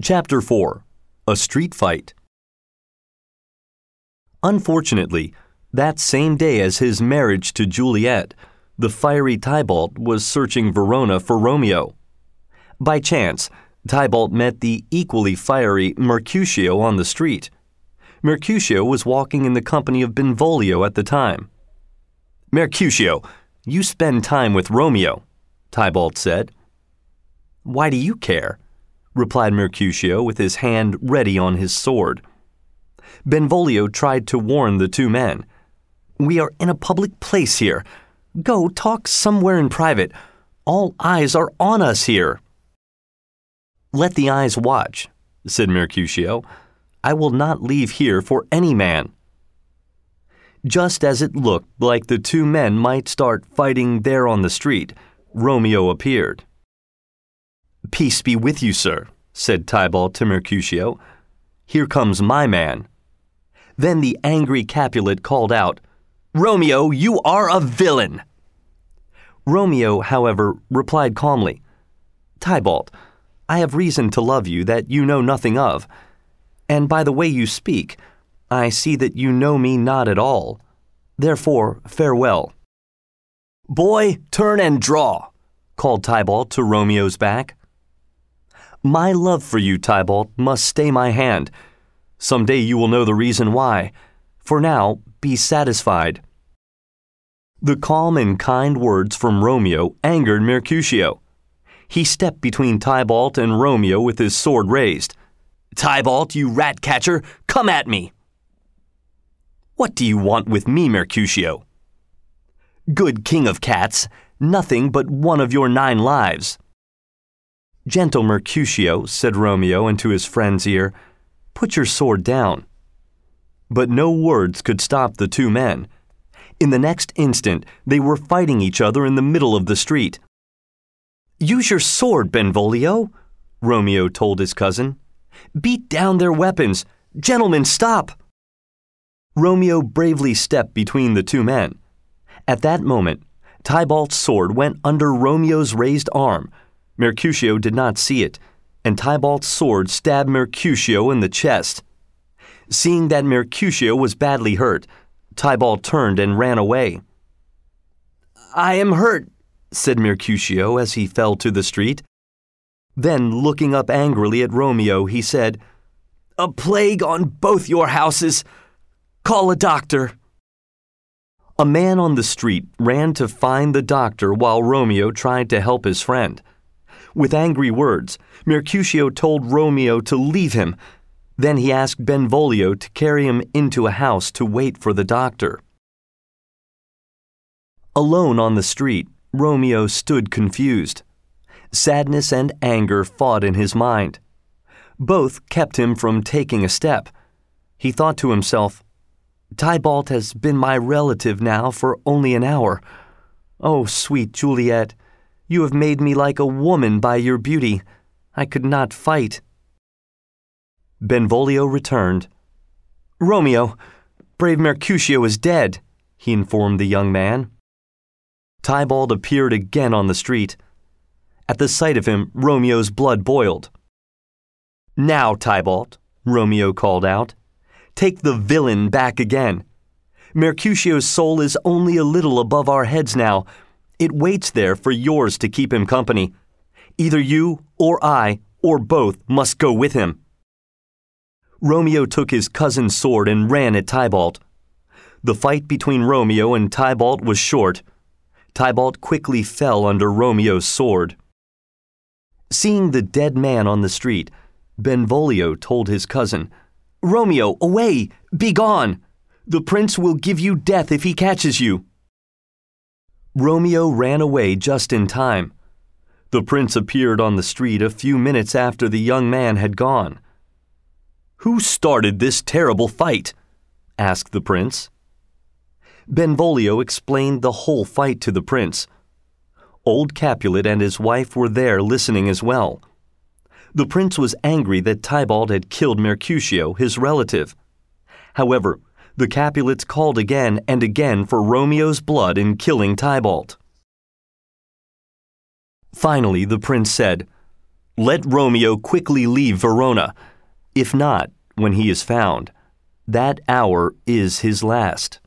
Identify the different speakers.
Speaker 1: Chapter 4. A Street Fight. Unfortunately, that same day as his marriage to Juliet, the fiery Tybalt was searching Verona for Romeo. By chance, Tybalt met the equally fiery Mercutio on the street. Mercutio was walking in the company of Benvolio at the time. "Mercutio, you spend time with Romeo," Tybalt said. "Why do you care?" replied Mercutio with his hand ready on his sword. Benvolio tried to warn the two men. "We are in a public place here. Go talk somewhere in private. All eyes are on us here." "Let the eyes watch," said Mercutio. "I will not leave here for any man." Just as it looked like the two men might start fighting there on the street, Romeo appeared. "Peace be with you, sir," said Tybalt to Mercutio. "Here comes my man." Then the angry Capulet called out, "Romeo, you are a villain!" Romeo, however, replied calmly, "Tybalt, I have reason to love you that you know nothing of, and by the way you speak, I see that you know me not at all. Therefore, farewell." "Boy, turn and draw," called Tybalt to Romeo's back. "My love for you, Tybalt, must stay my hand. Some day you will know the reason why. For now, be satisfied." The calm and kind words from Romeo angered Mercutio. He stepped between Tybalt and Romeo with his sword raised. "Tybalt, you rat-catcher, come at me!" "What do you want with me, Mercutio?" "Good king of cats, nothing but one of your 9 lives." "Gentle Mercutio," said Romeo into his friend's ear, "put your sword down." But no words could stop the two men. In the next instant, they were fighting each other in the middle of the street. "Use your sword, Benvolio," Romeo told his cousin. "Beat down their weapons. Gentlemen, stop!" Romeo bravely stepped between the two men. At that moment, Tybalt's sword went under Romeo's raised arm. Mercutio did not see it, and Tybalt's sword stabbed Mercutio in the chest. Seeing that Mercutio was badly hurt, Tybalt turned and ran away. "I am hurt," said Mercutio as he fell to the street. Then, looking up angrily at Romeo, he said, "A plague on both your houses! Call a doctor!" A man on the street ran to find the doctor while Romeo tried to help his friend. With angry words, Mercutio told Romeo to leave him. Then he asked Benvolio to carry him into a house to wait for the doctor. Alone on the street, Romeo stood confused. Sadness and anger fought in his mind. Both kept him from taking a step. He thought to himself, "Tybalt has been my relative now for only an hour. Oh, sweet Juliet, you have made me like a woman by your beauty. I could not fight." Benvolio returned. "Romeo, brave Mercutio is dead," he informed the young man. Tybalt appeared again on the street. At the sight of him, Romeo's blood boiled. "Now, Tybalt," Romeo called out, "take the villain back again. Mercutio's soul is only a little above our heads now. It waits there for yours to keep him company. Either you or I or both must go with him." Romeo took his cousin's sword and ran at Tybalt. The fight between Romeo and Tybalt was short. Tybalt quickly fell under Romeo's sword. Seeing the dead man on the street, Benvolio told his cousin, "Romeo, away! Begone! The prince will give you death if he catches you." Romeo ran away just in time. The prince appeared on the street a few minutes after the young man had gone. "Who started this terrible fight?" asked the prince. Benvolio explained the whole fight to the prince. Old Capulet and his wife were there listening as well. The prince was angry that Tybalt had killed Mercutio, his relative. However, the Capulets called again and again for Romeo's blood in killing Tybalt. Finally, the prince said, Let Romeo quickly leave Verona. If not, when he is found, that hour is his last.